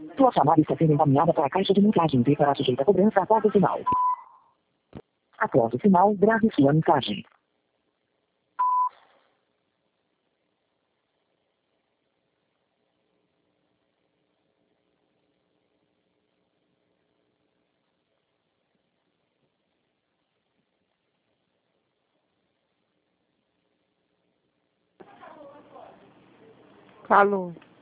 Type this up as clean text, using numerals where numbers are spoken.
Sua chamada está sendo encaminhada para a caixa de mensagens e será sujeita a cobrança após o sinal. Após o sinal, grave sua mensagem. Falou.